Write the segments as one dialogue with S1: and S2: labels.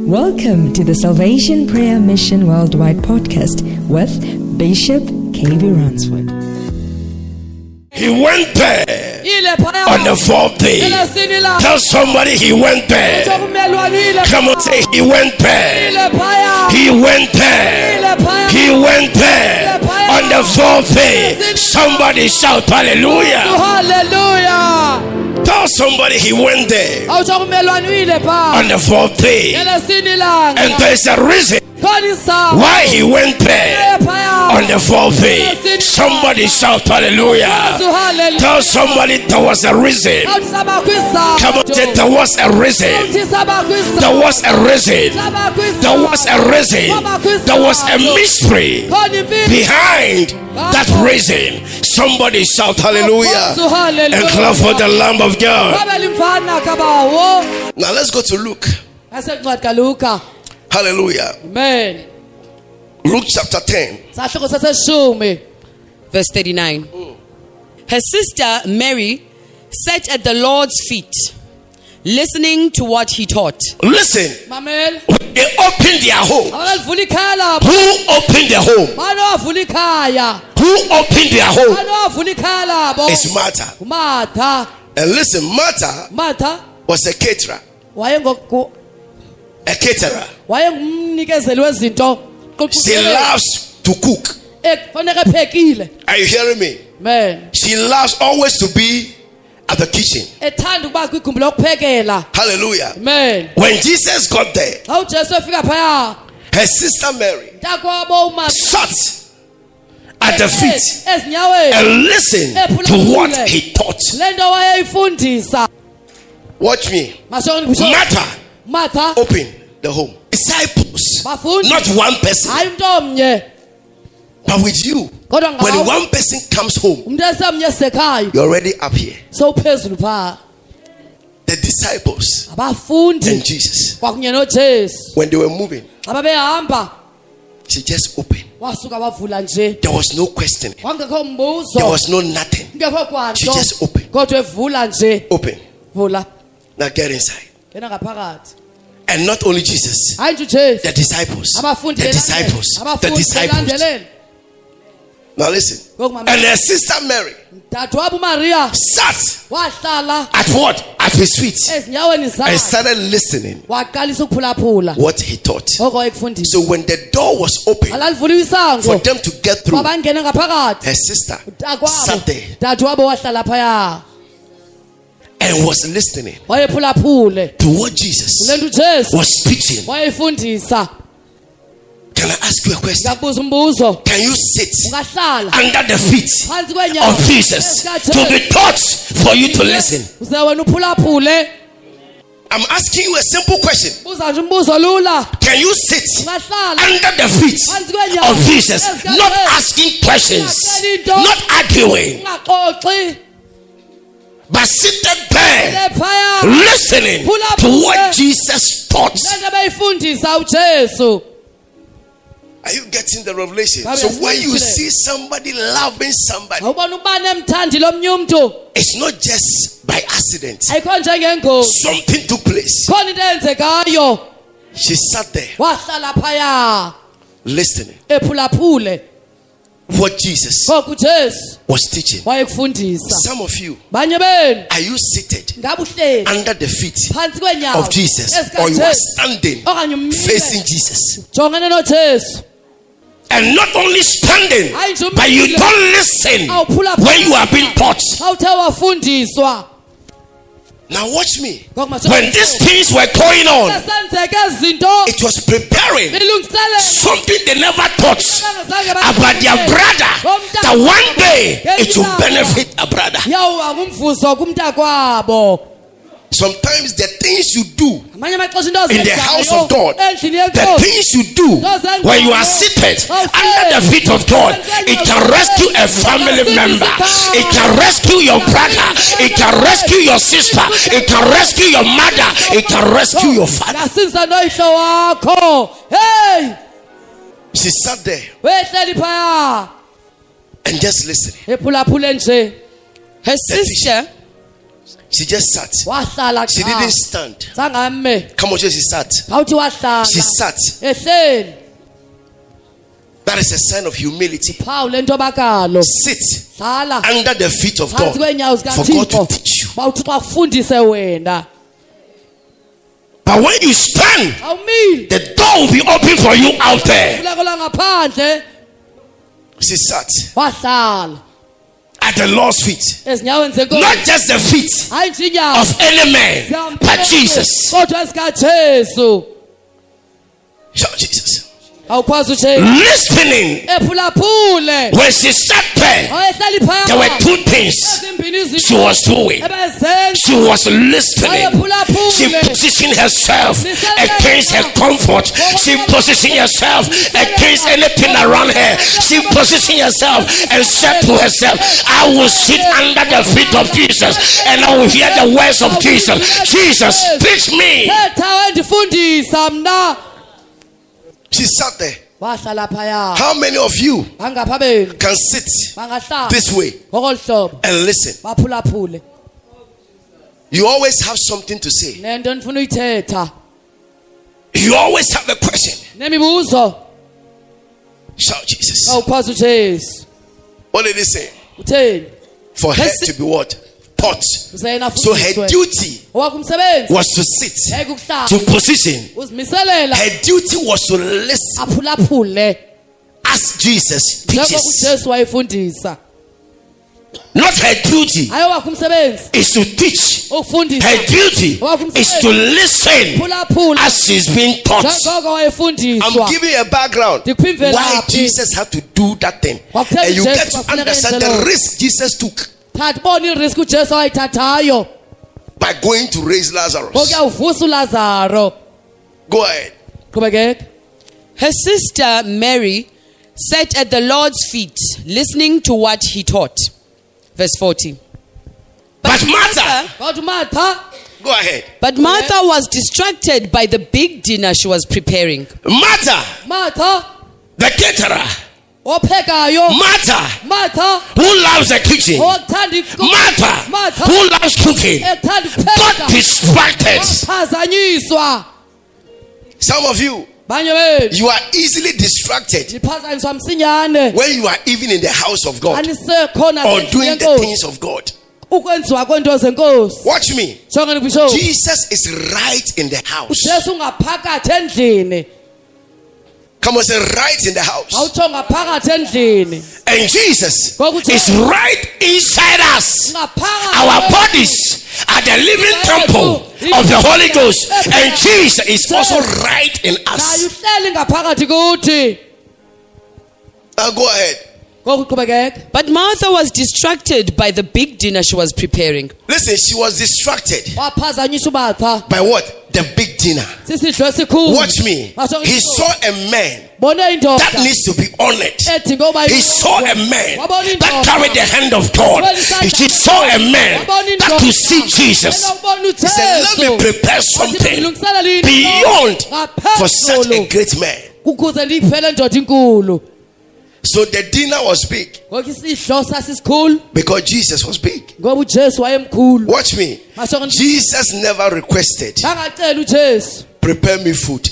S1: Welcome to the Salvation Prayer Mission Worldwide podcast with Bishop K.B. Ransford.
S2: He went there on the fourth day. Tell somebody he went there. Come on, say he went there. He went there. He went there on the fourth day. Somebody shout hallelujah.
S3: Hallelujah.
S2: Tell somebody he went there on the fourth day. And there's a reason why he went there on the fourth day. Somebody shout hallelujah. Tell somebody there was a reason. Come on, say there was a reason. There was a reason. There was a reason. There was a mystery behind that reason. Somebody shout hallelujah and clap for the Lamb of God. Now let's go to Luke. Hallelujah.
S3: Amen.
S2: Luke chapter 10.
S4: Verse 39. Her sister Mary sat at the Lord's feet, listening to what he taught.
S2: Listen.
S3: Mamel.
S2: They opened their home. Who opened their home? Who opened their home? It's Martha. And listen, Martha was a caterer. A caterer. She loves to cook. Are you hearing me?
S3: Man.
S2: She loves always to be at the kitchen. Hallelujah.
S3: Man.
S2: When Jesus got there, her sister Mary sat at the feet and listened to what he taught. Watch me. Martha opened the home. Disciples, not one person. But with you, when one person comes home, you're already up here. The disciples and Jesus, when they were moving, she just opened. There was no questioning. There was no nothing. She just opened. Open. Now get inside. And not only Jesus, the disciples. Now listen. And her sister Mary sat at what? At his feet and started listening what he taught. So when the door was open for them to get through, her sister sat there and was listening to what Jesus was teaching. Can I ask you a question? Can you sit under the feet of Jesus to be taught for you to listen? I'm asking you a simple question. Can you sit under the feet of Jesus, not asking questions, not arguing, but seated there listening to what Jesus taught? Are you getting the revelation? So when you see somebody loving somebody, it's not just by accident. Something took place. She sat there listening what Jesus was teaching. Some of you, are you seated under the feet of Jesus, or you are standing facing Jesus? And not only standing, but you don't listen when you are being taught. Now watch me. When these things were going on, it was preparing something they never thought about their brother, that one day it will benefit a brother. Sometimes the things you do in the house of God, the things you do when you are seated under the feet of God, it can rescue a family member, it can rescue your brother, it can rescue your sister, it can rescue your mother, it can rescue your father. She sat there and just listening.
S4: Her sister
S2: She just sat. She didn't stand. Come on, she sat. She sat. That is a sign of humility. Sit under the feet of God for God to teach you. But when you stand, the door will be open for you out there. She sat at the Lord's feet. Not just the feet of any man, but Jesus. Shout Jesus. Listening. When she sat there, there were two things she was doing. She was listening. She positioned herself against her comfort. She positioned herself against anything around her. She positioned herself and said to herself, I will sit under the feet of Jesus and I will hear the words of Jesus. Jesus, teach me. She sat there. How many of you can sit this way and listen? You always have something to say. You always have a question. Shout Jesus. What did he say? For her to be what? Pot. So her duty was to sit, to position. Her duty was to listen as Jesus teaches. Not her duty is to teach. Her duty is to listen as she's being taught. I'm giving you a background why Jesus had to do that thing, and you get to understand the risk Jesus took by going to raise Lazarus. Go ahead.
S4: Her sister Mary sat at the Lord's feet, listening to what he taught. Verse 40.
S2: But Martha. Go ahead.
S4: But Martha was distracted by the big dinner she was preparing.
S2: Martha, the caterer. Martha, who loves the kitchen. Martha, who loves cooking, got distracted. Some of you, you are easily distracted when you are even in the house of God or doing the things of God. Watch me. Jesus is right in the house. Come on, say right in the house. And Jesus is right inside us. Our bodies are the living temple of the Holy Ghost. And Jesus is also right in us. Now go ahead.
S4: But Martha was distracted by the big dinner she was preparing.
S2: Listen, she was distracted by what? The big dinner. Watch me. He saw a man that needs to be honored. He saw a man that carried the hand of God. He saw a man that could see Jesus. He said, let me prepare something beyond for such a great man. So the dinner was big because Jesus was big. Watch me. Jesus never requested, prepare me food.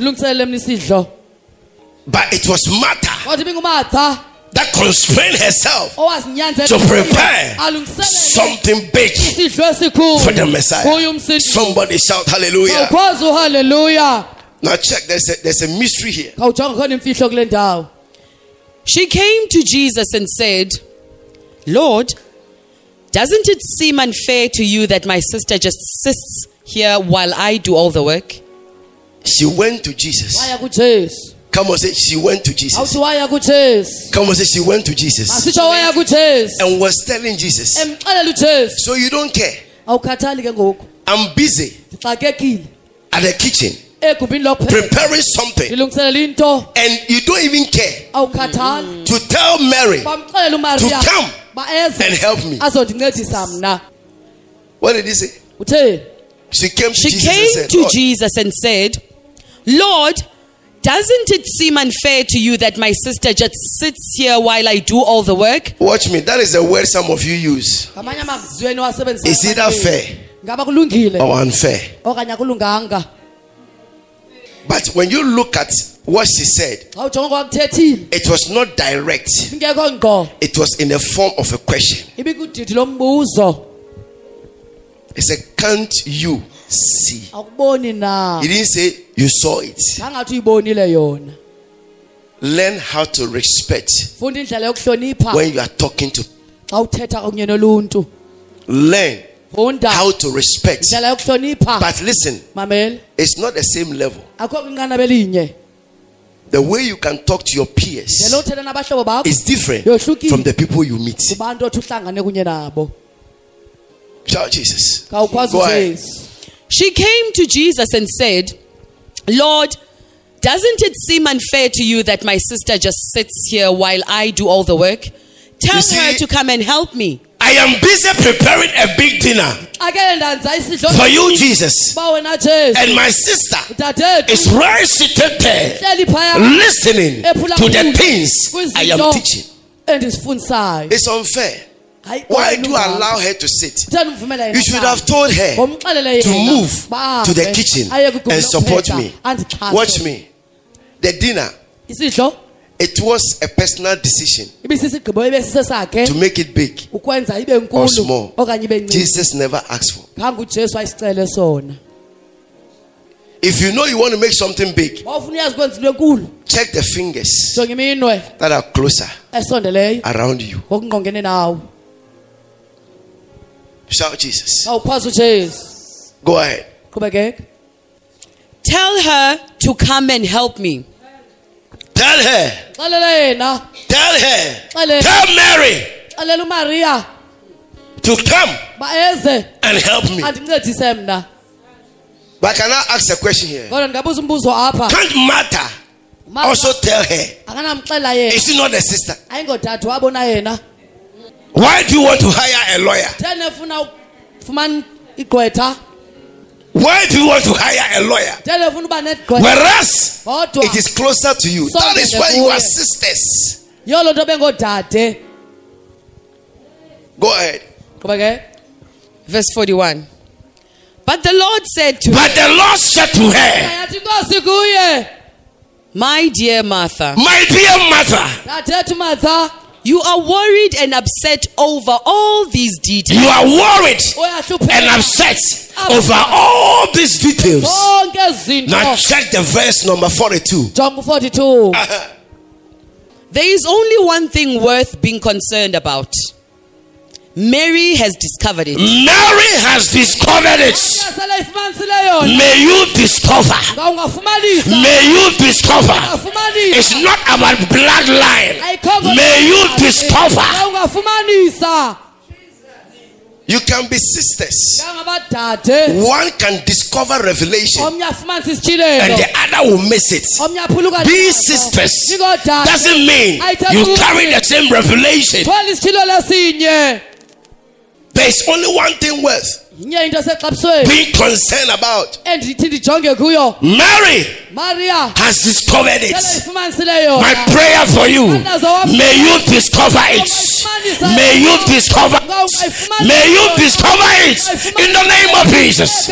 S2: But it was Martha that constrained herself to prepare something big for the Messiah. Somebody shout hallelujah. Now check, there's a mystery here.
S4: She came to Jesus and said, Lord, doesn't it seem unfair to you that my sister just sits here while I do all the work?
S2: She went to Jesus. Come on, say she went to Jesus. Come on, say she went to Jesus. And was telling Jesus, so you don't care. I'm busy at the kitchen preparing something, and you don't even care to tell Mary to come and help me. What did he say? She came to Jesus and said, Lord,
S4: doesn't it seem unfair to you that my sister just sits here while I do all the work?
S2: Watch me. That is a word some of you use. Is either fair or unfair. But when you look at what she said, it was not direct. It was in the form of a question. He said, can't you see? He didn't say you saw it. Learn how to respect when you are talking to. Learn how to respect. But listen, it's not the same level. The way you can talk to your peers is different from the people you meet. Shout Jesus. Go ahead.
S4: She came to Jesus and said, Lord, doesn't it seem unfair to you that my sister just sits here while I do all the work? Tell her to come and help me.
S2: I am busy preparing a big dinner for you, Jesus. And my sister is right seated there listening to the things I am teaching. It's unfair. Why do you allow her to sit? You should have told her to move to the kitchen and support me. Watch me. The dinner, it was a personal decision to make it big or small. Jesus never asked for. If you know you want to make something big, check the fingers that are closer around you. Shout Jesus. Go ahead.
S4: Tell her to come and help me.
S2: Tell her. Tell Mary to come and help me. But can I ask a question here? Can't Martha also tell her? Is she not a sister? Why do you want to hire a lawyer? Why do you want to hire a lawyer? Whereas it is closer to you. That is why you are sisters. Go ahead.
S4: Verse 41. But the Lord said to
S2: her,
S4: My dear Martha, you are worried and upset over all these details.
S2: You are worried and upset over all these details. Now check the verse number 42.
S4: There is only one thing worth being concerned about. Mary has discovered it.
S2: Mary has discovered it. May you discover. May you discover. It's not about bloodline. May you discover. You can be sisters. One can discover revelation and the other will miss it. Being sisters doesn't mean you carry the same revelation. There is only one thing worth being concerned about. Mary has discovered it. My prayer for you, may you discover it. May you discover it. May you discover it in the name of Jesus.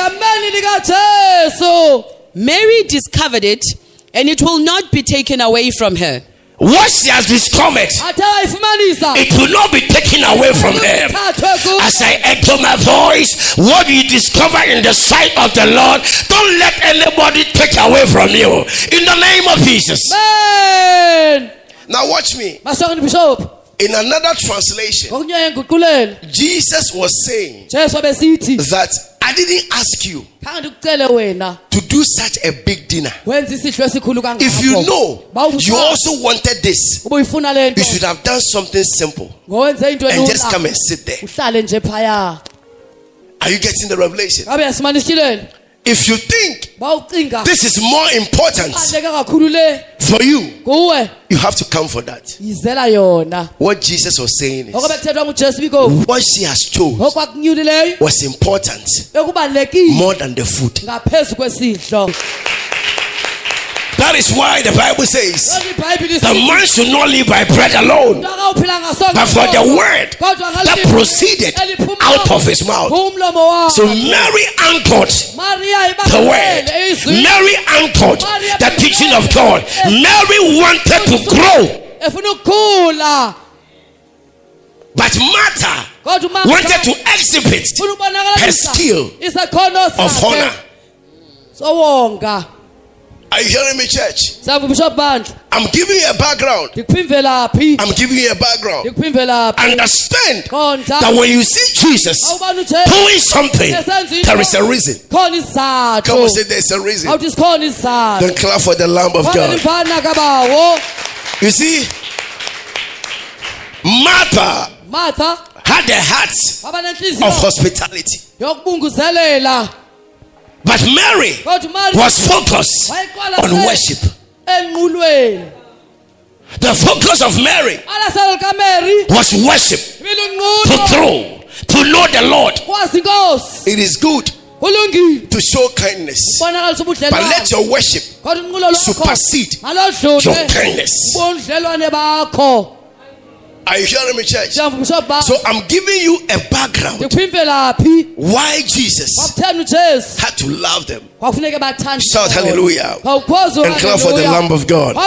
S4: Mary discovered it, and it will not be taken away from her.
S2: What she has discovered, it will not be taken away from her. As I echo my voice, what you discover in the sight of the Lord, don't let anybody take away from you. In the name of Jesus.
S3: Amen.
S2: Now watch me. In another translation, Jesus was saying that I didn't ask you to do such a big dinner. If you know you also wanted this, you should have done something simple and just come and sit there. Are you getting the revelation? If you think this is more important for you, you have to come for that. What Jesus was saying is, what she has chosen was important more than the food. That is why the Bible says the man should not live by bread alone, but for the word that proceeded out of his mouth. So Mary anchored the word. Mary anchored the teaching of God. Mary wanted to grow, but Martha wanted to exhibit her skill of honor. Are you hearing me, church? I'm giving you a background. I'm giving you a background. Understand that when you see Jesus doing something, there is a reason. Come on, say there's a reason. Then clap for the Lamb of God. You see, Martha had a heart of hospitality. But Mary was focused on worship. The focus of Mary was worship. To know the Lord. It is good to show kindness, but let your worship supersede your kindness. Are you hearing me, church? So I'm giving you a background why Jesus had to love them. Shout hallelujah and clap for the Lamb of God.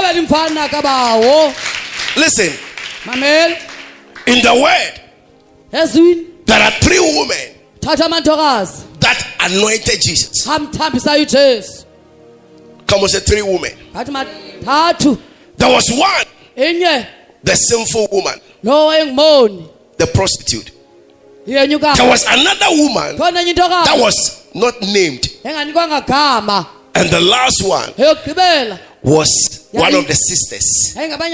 S2: Listen, in the word there are 3 women that anointed Jesus. Come on, say 3 women. There was one, the sinful woman, the prostitute. There was another woman that was not named, and the last one was one of the sisters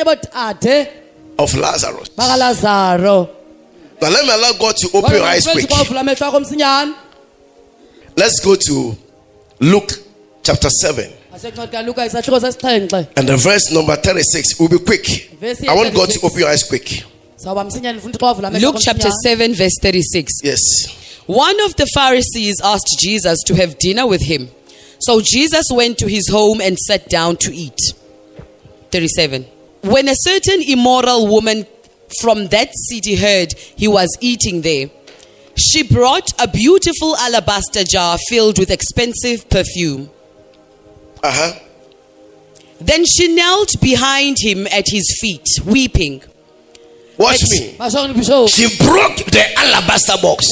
S2: of Lazarus. Now let me allow God to open your eyes quick. Let's go to Luke chapter 7 and the verse number 36. We'll be quick. I want God to open your eyes quick.
S4: Luke chapter 7 verse 36.
S2: Yes.
S4: One of the Pharisees asked Jesus to have dinner with him. So Jesus went to his home and sat down to eat. 37. When a certain immoral woman from that city heard he was eating there, she brought a beautiful alabaster jar filled with expensive perfume. Then she knelt behind him at his feet, weeping.
S2: Watch me. She broke the alabaster box.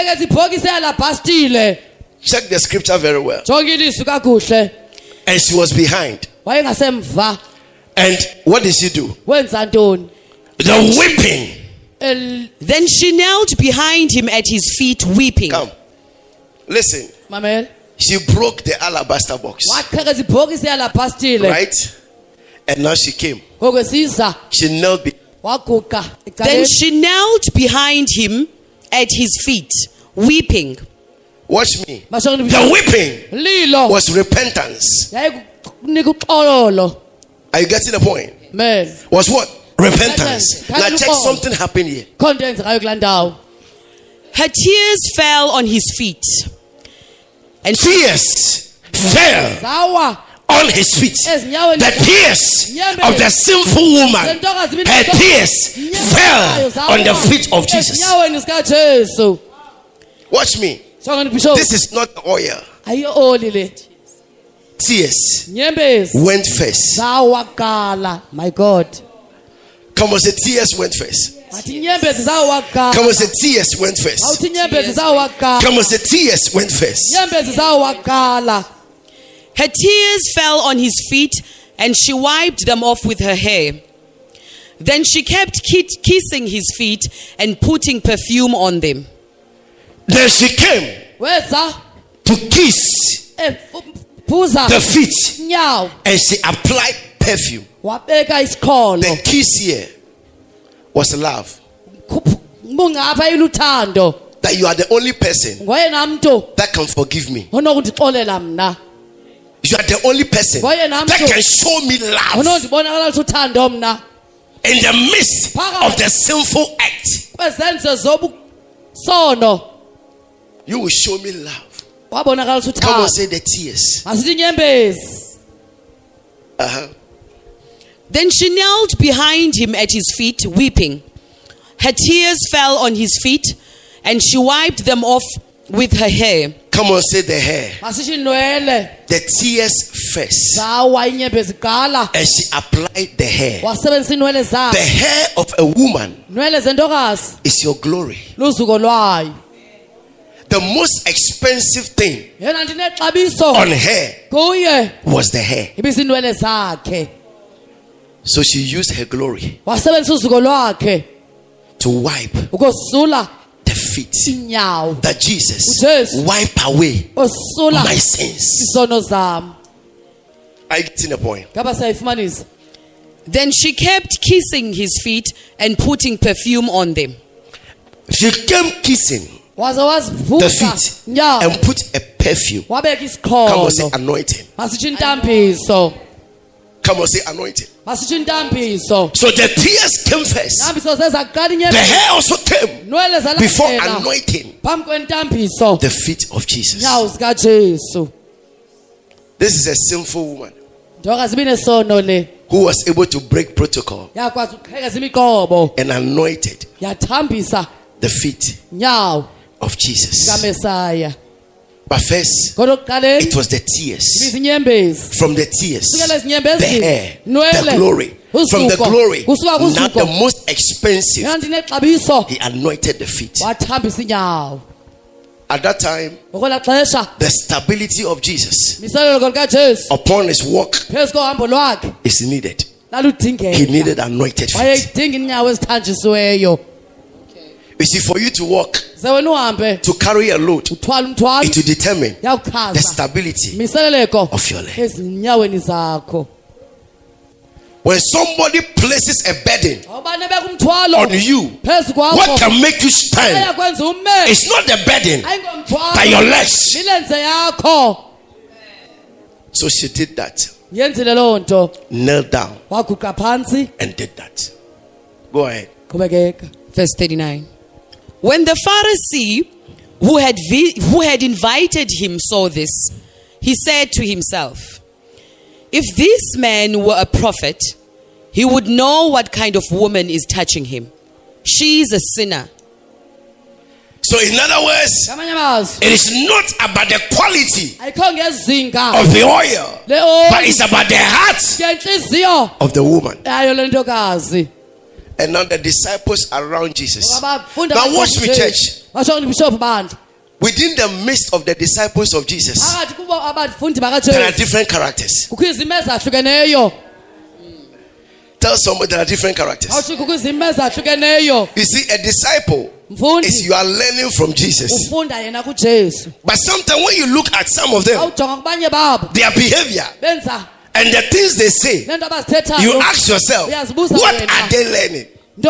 S2: Check the scripture very well. And she was behind. And what did she do? The weeping.
S4: Then she knelt behind him at his feet, weeping.
S2: Come. Listen. She broke the alabaster box. Right? And now she came. She knelt behind.
S4: Then she knelt behind him at his feet, weeping.
S2: Watch me. The weeping was repentance. Are you getting the point? Was what? Repentance. Now check something happened here.
S4: Her tears fell on his feet. And
S2: tears fell on his feet. The tears of the sinful woman, her tears fell on the feet of Jesus. Watch me. This is not oil. Tears went first.
S3: My God.
S2: Come on, say tears went first. Come on, say tears went first. Come on, say tears went first.
S4: Her tears fell on his feet, and she wiped them off with her hair. Then she kept kissing his feet and putting perfume on them.
S2: Then she came to kiss the feet, and she applied perfume. The kiss here was love. That you are the only person that can forgive me. You are the only person that can show me love in the midst of the sinful act. You will show me love. Come on, say the tears.
S4: Then she knelt behind him at his feet, weeping. Her tears fell on his feet, and she wiped them off with her hair.
S2: Come on, say the hair. The tears first. And she applied the hair. The hair of a woman is your glory. The most expensive thing on her was the hair. So she used her glory to wipe the feet, that Jesus wipe away my sins. I get in the point.
S4: Then she kept kissing his feet and putting perfume on them.
S2: She came kissing the feet and put a perfume. Come on, say anointing. Come on, say anointing. So the tears came first. The hair also came before anointing the feet of Jesus. This is a sinful woman who was able to break protocol and anointed the feet of Jesus. But first, it was the tears. From the tears, the hair, the glory. From the glory, not the most expensive, he anointed the feet. At that time, the stability of Jesus upon his walk is needed. He needed anointed feet. You see, for you to walk, to carry a load, it will determine the stability of your leg. When somebody places a burden on you, what can make you stand? It's not the burden, but your legs. So she did that. Knelt down and did that. Go ahead.
S4: Verse 39. When the Pharisee who had invited him saw this, he said to himself, if this man were a prophet, he would know what kind of woman is touching him. She is a sinner.
S2: So in other words, it is not about the quality of the oil, but it's about the heart of the woman. And now the disciples around Jesus. Now watch me, church. Within the midst of the disciples of Jesus, there are different characters. Tell somebody there are different characters. You see, a disciple is you are learning from Jesus. But sometimes when you look at some of them, their behavior and the things they say, you ask yourself, what are they learning?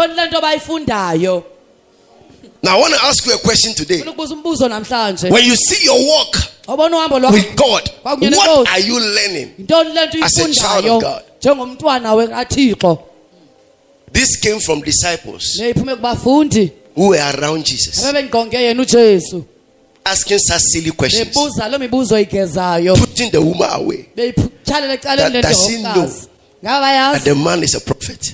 S2: Now I want to ask you a question today. When you see your walk with God, what are you learning as a child of God? This came from disciples who were around Jesus, asking such silly questions, putting the woman away. Does she know that the man is a prophet?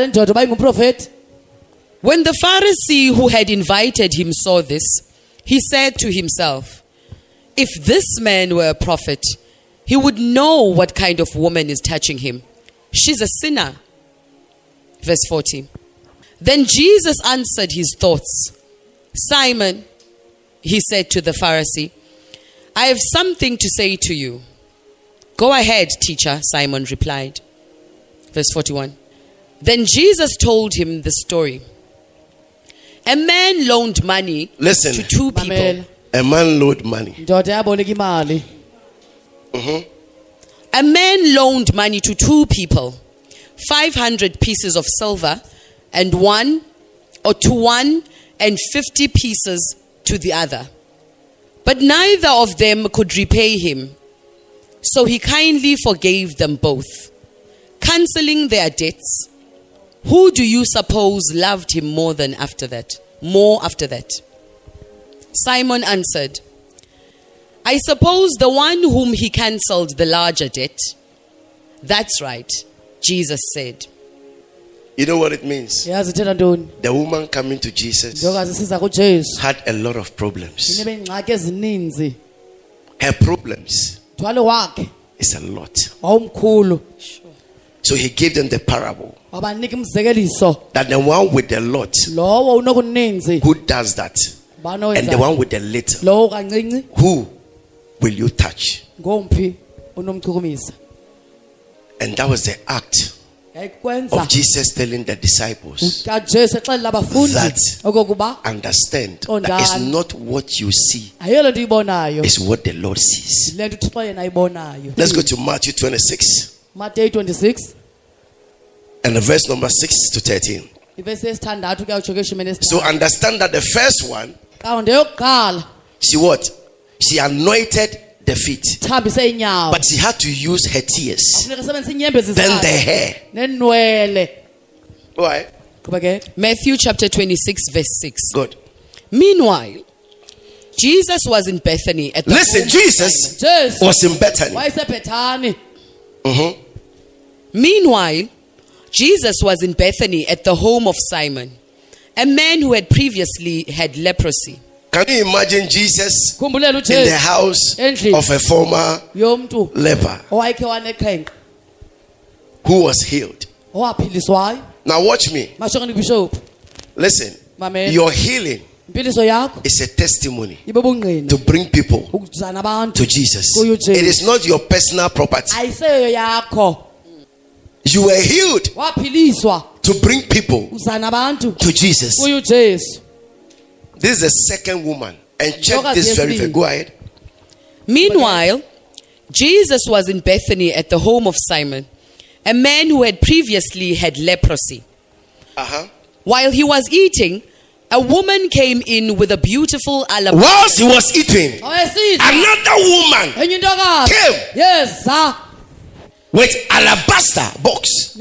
S4: When the Pharisee who had invited him saw this, he said to himself, if this man were a prophet, he would know what kind of woman is touching him. She's a sinner. Verse 40. Then Jesus answered his thoughts. Simon, he said to the Pharisee, I have something to say to you. Go ahead, teacher, Simon replied. Verse 41. Then Jesus told him the story. A man loaned money to two people.
S2: A man loaned money.
S4: A man loaned money to two people, 500 pieces of silver, and to one and 50 pieces to the other. But neither of them could repay him. So he kindly forgave them both, cancelling their debts. Who do you suppose loved him more after that? Simon answered, I suppose the one whom he cancelled the larger debt. That's right, Jesus said.
S2: You know what it means? The woman coming to Jesus had a lot of problems. Her problems is a lot. So he gave them the parable that the one with the lot, who does that? And the one with the little, who will you touch? And that was the act of Jesus telling the disciples that understand that it's not what you see, it's what the Lord sees. Let's go to Matthew 26.
S3: Matthew 26
S2: and the verse number 6 to 13. So understand that the first one, she what? She anointed the feet, but she had to use her tears, then the hair. Why?
S4: Matthew chapter 26 verse 6.
S2: Good.
S4: Meanwhile, Jesus was in Bethany at the
S2: Listen, Jesus was in Bethany.
S4: Meanwhile, Jesus was in Bethany at the home of Simon, a man who had previously had leprosy.
S2: Can you imagine Jesus in the house of a former leper who was healed? Now watch me. Listen, your healing is a testimony to bring people to Jesus. It is not your personal property. You were healed to bring people to Jesus. This is the second woman. And check this very well. Go ahead.
S4: Meanwhile, Jesus was in Bethany at the home of Simon, a man who had previously had leprosy. While he was eating, a woman came in with a beautiful alabaster.
S2: Whilst he was eating, another woman came with alabaster box.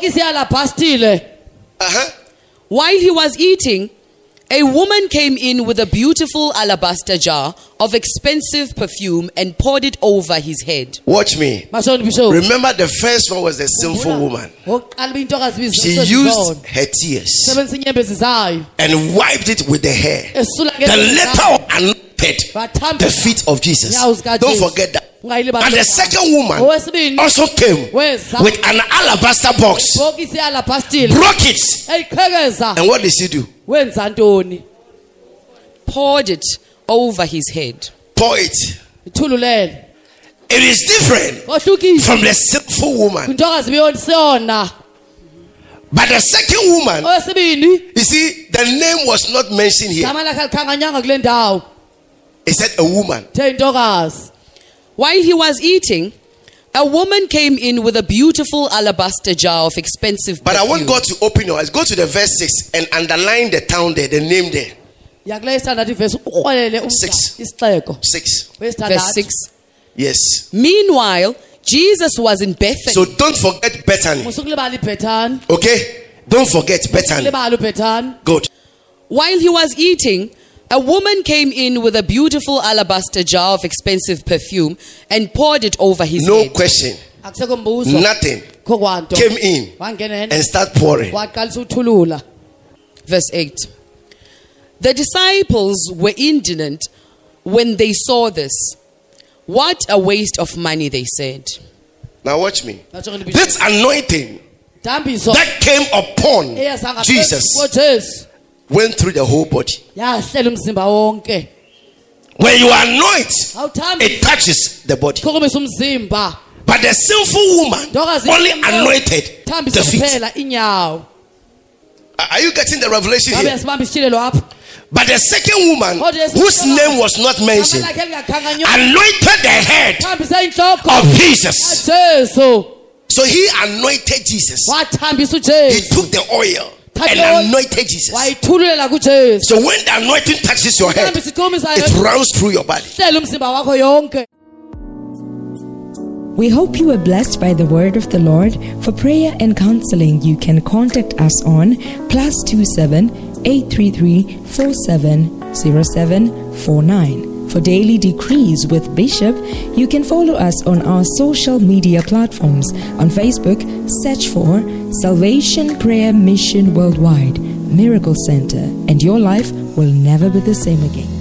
S4: While he was eating, a woman came in with a beautiful alabaster jar of expensive perfume and poured it over his head.
S2: Watch me. Remember, the first one was the sinful woman. She used her tears and wiped it with the hair. The latter anointed the feet of Jesus. Don't forget that. And the second woman also came with an alabaster box, broke it, and what did she do?
S4: Poured it over his head.
S2: Pour it. It is different from the sinful woman. But the second woman, you see, the name was not mentioned here. It said a woman.
S4: While he was eating, a woman came in with a beautiful alabaster jar of expensive perfume.
S2: But I want God to open your eyes. Go to the verse 6 and underline the town there, the name there. 6.
S4: Verse 6.
S2: Yes.
S4: Meanwhile, Jesus was in Bethany.
S2: So don't forget Bethany. Okay? Don't forget Bethany. Good.
S4: While he was eating, a woman came in with a beautiful alabaster jar of expensive perfume and poured it over his head.
S2: No question. Nothing. Came in and started pouring.
S4: Verse 8. The disciples were indignant when they saw this. What a waste of money, they said.
S2: Now watch me. This anointing that came upon Jesus went through the whole body. When you anoint, it touches the body. But the sinful woman only anointed the feet. Are you getting the revelation here? But the second woman, whose name was not mentioned, anointed the head of Jesus. So he anointed Jesus. He took the oil and anointed Jesus. So when the anointing touches your head, it runs through your body.
S1: We hope you were blessed by the word of the Lord. For prayer and counseling, you can contact us on +27 833 470749. For daily decrees with Bishop, you can follow us on our social media platforms. On Facebook, search for Salvation Prayer Mission Worldwide Miracle Center, and your life will never be the same again.